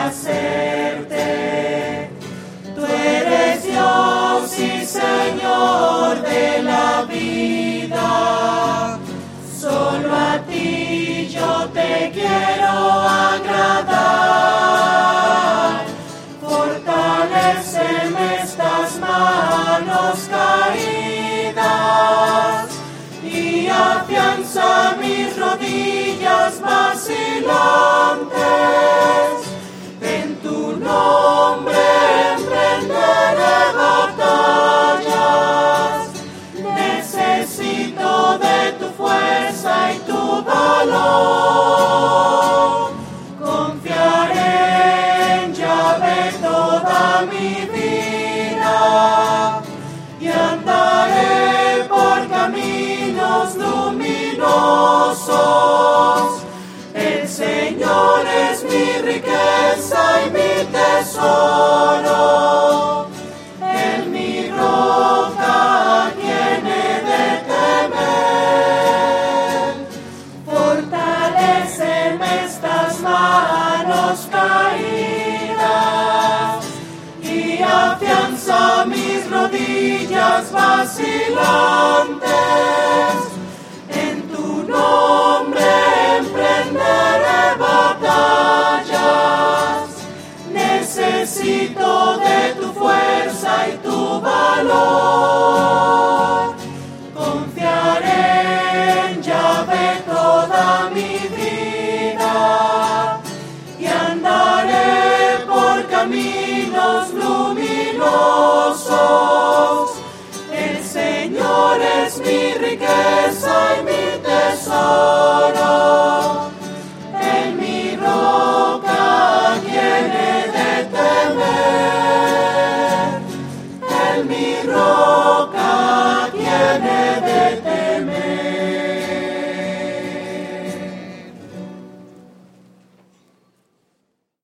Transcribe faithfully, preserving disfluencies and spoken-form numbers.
complacerte. Tú eres Dios y Señor de la vida. Solo a ti yo te quiero agradar. Fortaléceme estas manos caídas y afianza mis rodillas vacilantes. En tu nombre emprenderé batallas. Necesito de tu fuerza y tu valor. Confiaré en Yahvé toda mi vida y andaré por caminos luminosos. El Señor es mi riqueza y mi tesoro. En mi roca, ¿a quién he de temer? Fortaléceme estas manos caídas y afianza mis rodillas vacilantes. En tu nombre emprenderé batallas. Necesito de tu fuerza y tu valor.